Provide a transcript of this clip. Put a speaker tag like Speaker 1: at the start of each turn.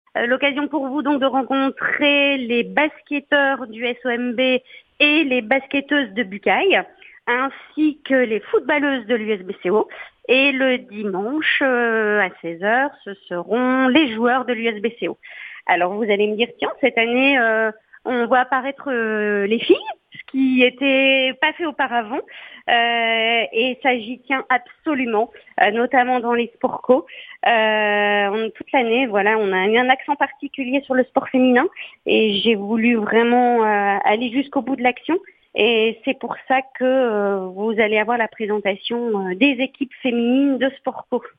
Speaker 1: L'occasion pour vous donc de rencontrer les basketteurs du SOMB et les basketteuses de Bucaille, ainsi que les footballeuses de l'USBCO. Et le dimanche à 16h, ce seront les joueurs de l'USBCO. Alors vous allez me dire, tiens, cette année, on voit apparaître les filles, ce qui était pas fait auparavant, et ça j'y tient absolument, notamment dans les sports co. Toute l'année, voilà, on a mis un accent particulier sur le sport féminin, et j'ai voulu vraiment aller jusqu'au bout de l'action. Et c'est pour ça que vous allez avoir la présentation des équipes féminines de sport co.